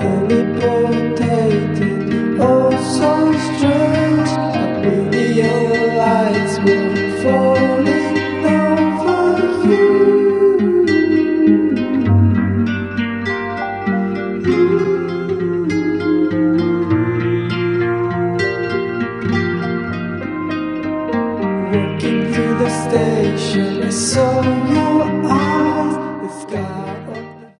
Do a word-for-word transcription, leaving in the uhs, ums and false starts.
teleportated, oh so strange. Oblivion lights were falling over you. Walking through the station, I saw your eyes.